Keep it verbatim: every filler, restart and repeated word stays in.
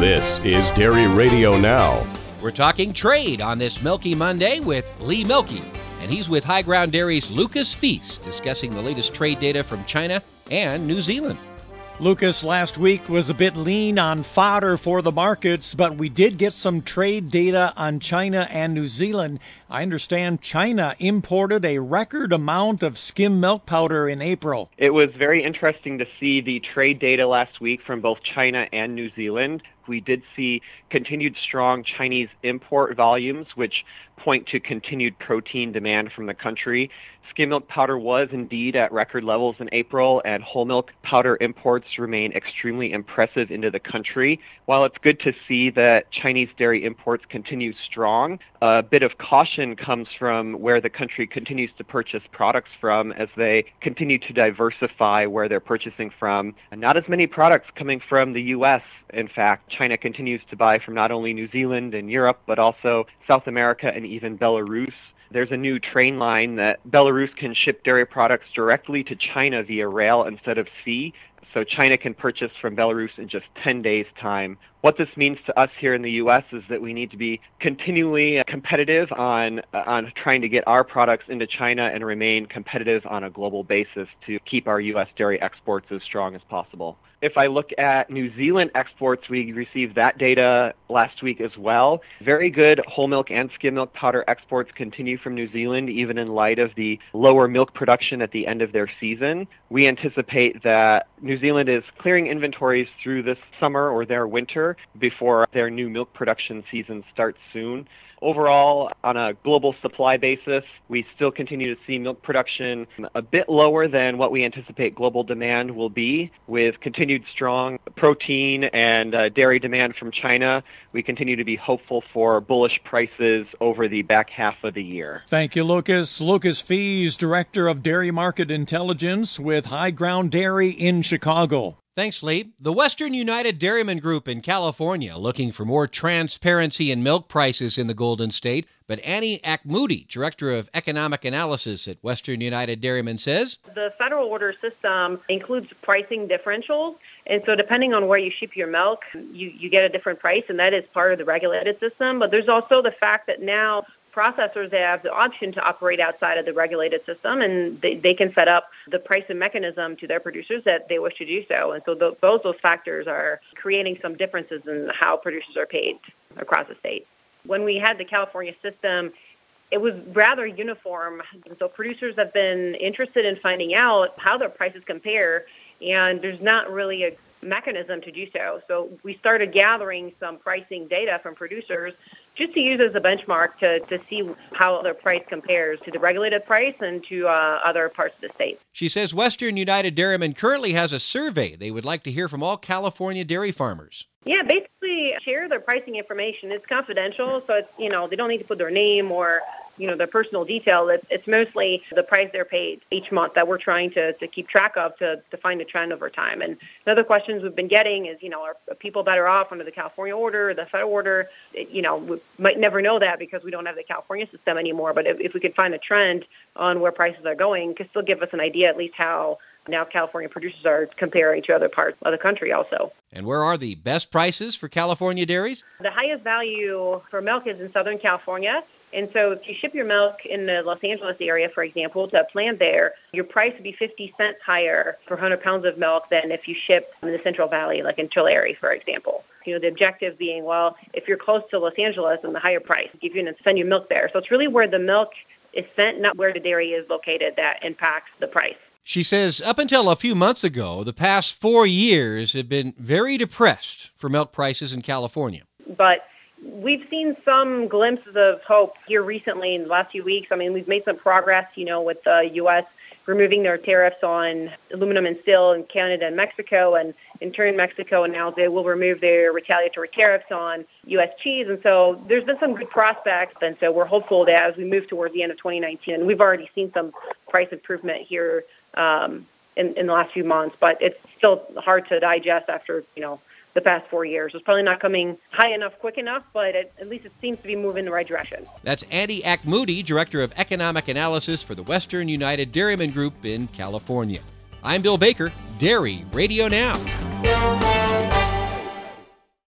This is Dairy Radio Now. We're talking trade on this Milky Monday with Lee Milky, and he's with High Ground Dairy's Lucas Feast, discussing the latest trade data from China and New Zealand. Lucas, last week was a bit lean on fodder for the markets, but we did get some trade data on China and New Zealand. I understand China imported a record amount of skim milk powder in April. It was very interesting to see the trade data last week from both China and New Zealand. We did see continued strong Chinese import volumes, which point to continued protein demand from the country. Skim milk powder was indeed at record levels in April, and whole milk powder imports remain extremely impressive into the country. While it's good to see that Chinese dairy imports continue strong, a bit of caution comes from where the country continues to purchase products from as they continue to diversify where they're purchasing from. And not as many products coming from the U S. In fact, China continues to buy from not only New Zealand and Europe, but also South America and even Belarus. There's a new train line that Belarus can ship dairy products directly to China via rail instead of sea. So China can purchase from Belarus in just ten days' time. What this means to us here in the U S is that we need to be continually competitive on on trying to get our products into China and remain competitive on a global basis to keep our U S dairy exports as strong as possible. If I look at New Zealand exports, we received that data last week as well. Very good whole milk and skim milk powder exports continue from New Zealand, even in light of the lower milk production at the end of their season. We anticipate that New Zealand is clearing inventories through this summer or their winter before their new milk production season starts soon. Overall, on a global supply basis, we still continue to see milk production a bit lower than what we anticipate global demand will be. With continued strong protein and uh, dairy demand from China, we continue to be hopeful for bullish prices over the back half of the year. Thank you, Lucas. Lucas Fees, Director of Dairy Market Intelligence with High Ground Dairy in Chicago. Thanks, Lee. The Western United Dairymen Group in California looking for more transparency in milk prices in the Golden State. But Annie Akmoudi, Director of Economic Analysis at Western United Dairymen, says the federal order system includes pricing differentials. And so depending on where you ship your milk, you, you get a different price, and that is part of the regulated system. But there's also the fact that now processors have the option to operate outside of the regulated system, and they, they can set up the pricing mechanism to their producers that they wish to do so. And so the, those those factors are creating some differences in how producers are paid across the state. When we had the California system, it was rather uniform. So producers have been interested in finding out how their prices compare, and there's not really a mechanism to do so. So we started gathering some pricing data from producers just to use as a benchmark to, to see how their price compares to the regulated price and to uh, other parts of the state. She says Western United Dairymen currently has a survey they would like to hear from all California dairy farmers. Yeah, basically share their pricing information. It's confidential, so it's, you know, they don't need to put their name or, you know, their personal detail. It's, it's mostly the price they're paid each month that we're trying to, to keep track of to, to find a trend over time. And another questions we've been getting is, you know, are people better off under the California order or the federal order? It, you know, we might never know that because we don't have the California system anymore. But if, if we could find a trend on where prices are going, it could still give us an idea at least how now California producers are comparing to other parts of the country also. And where are the best prices for California dairies? The highest value for milk is in Southern California. And so if you ship your milk in the Los Angeles area, for example, to a plant there, your price would be fifty cents higher per one hundred pounds of milk than if you ship in the Central Valley, like in Tulare, for example. You know, the objective being, well, if you're close to Los Angeles, then the higher price, give you and send you milk there. So it's really where the milk is sent, not where the dairy is located, that impacts the price. She says up until a few months ago, the past four years have been very depressed for milk prices in California. But we've seen some glimpses of hope here recently in the last few weeks. I mean, we've made some progress, you know, with the U S removing their tariffs on aluminum and steel in Canada and Mexico. And in turn, Mexico announced they will remove their retaliatory tariffs on U S cheese. And so there's been some good prospects. And so we're hopeful that as we move towards the end of twenty nineteen, and we've already seen some price improvement here um, in, in the last few months, but it's still hard to digest after, you know, the past four years. It's probably not coming high enough, quick enough, but it, at least it seems to be moving in the right direction. That's Annie Akmoudi, Director of Economic Analysis for the Western United Dairymen Group in California. I'm Bill Baker, Dairy Radio Now.